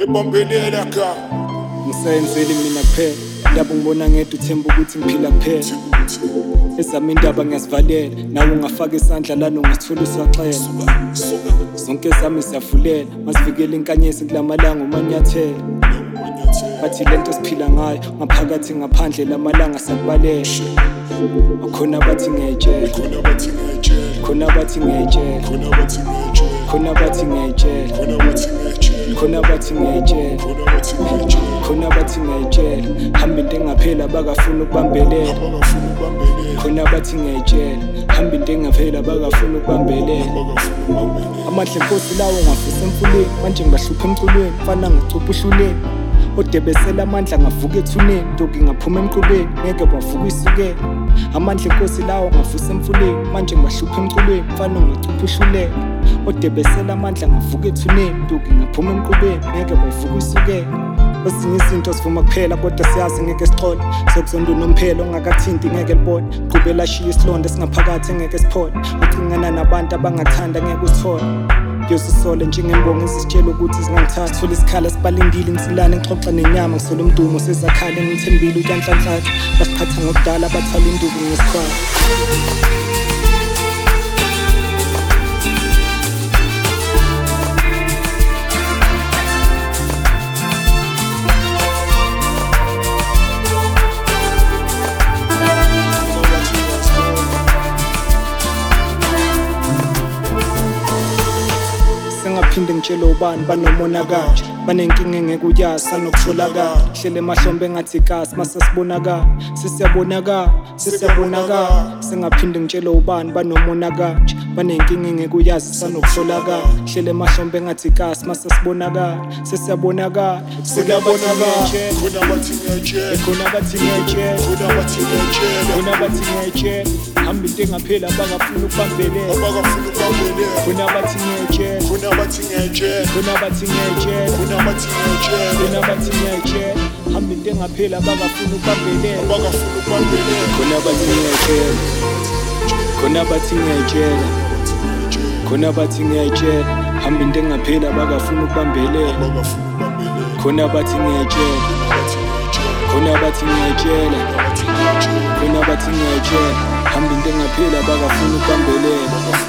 ebambelela ka ngisayenzeli mina kuphela labo ngibona ngedwa uthemba ukuthi ngiphila kuphela ezami indaba ngiyazivalela nawe ungafaka isandla lana ungathola uswaxela zonke zami siyavulela masivikele inkanyezi kulamalanga umanyathela bathi lento siphila ngayo ngaphakathi ngaphandle lamalanga sakubalela khona bathi ngejele khona bathi ngejele khona bathi ngejele khona bathi ngejele khona bathi ngejele hamba into engaphela bakafuna ukubambelela khona bathi ngejele hamba into engaphela bakafuna ukubambelela amandla enkosi lawo ngafisa emfuleni manje ngibahlupha emculweni mfana ngicupha uhluleni odebesela amandla ngavuka ethuneni ntoki ngaphuma emqubeni ngeke bavuka isukela amandla enkosi lawo ngavusa emfuleni manje ngibahlupha emculweni mfana ngicupha uhluleni odebesela amandla ngavuka ethuneni ntoki ngaphuma emqubeni ngeke bavuka isukela ezinye izinto sivuma kuphela kodwa siyazi ngeke sixole sokuzonda unomphelo ongakathinti ngeke libone qhubela shiya isilonda singaphakathi ngeke siphole ucingana nabantu abangathanda ngeke usithole yosisole njengembongo izisitshela ukuthi zingangithatha thola isikhala esibalindile insilane ngixoxa nenyama ngisole umdumo sezakhale ngithembile uyanhlanhlatha basiqhatha ngokudala bathwala induku ngesikhwala sengaphinde ngitshela ubani banomonakala banenkinga engeke uyazi sanokutholakala hlele emahlombe engathi ikasi masasibonakala sesiyabonakala sengaphinde ngitshela ubani banomonakala banenkinga engeke uyazi sanokutholakala hlele emahlombe engathi ikasi masasibonakala sesiyabonakala khona bathi ngejele khona bathi ngejele khona bathi ngejele khona bathi ngejele hamba into engaphela bakafuna ukubambelela abakafuna ukubambelela khona bathi ngejele khona bathi ngejele khona bathi ngejele khona bathi ngejele khona bathi ngejele hamba into engaphela bakafuna ukubambelela abakafuna ukubambelela khona bathi ngejele khona bathi ngejele khona bathi ngejele hamba into engaphela bakafuna ukubambelela abakafuna ukubambelela khona bathi ngejele khona bathi ngejele khona bathi ngejele hamba into engaphela bakafuna ukubambelela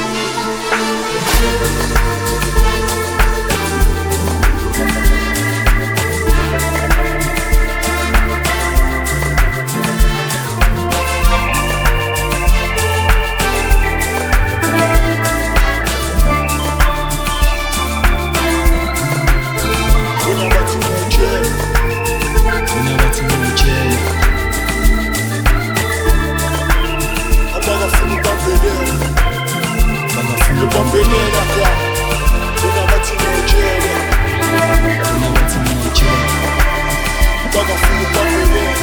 ebambelela ka khona bathi ngejele khona bathi ngejele abakafuna ukubambelela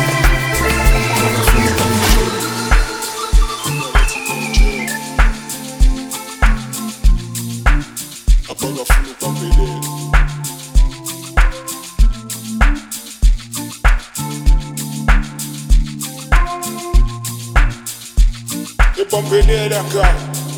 abakafuna ukubambelela ebambelela ka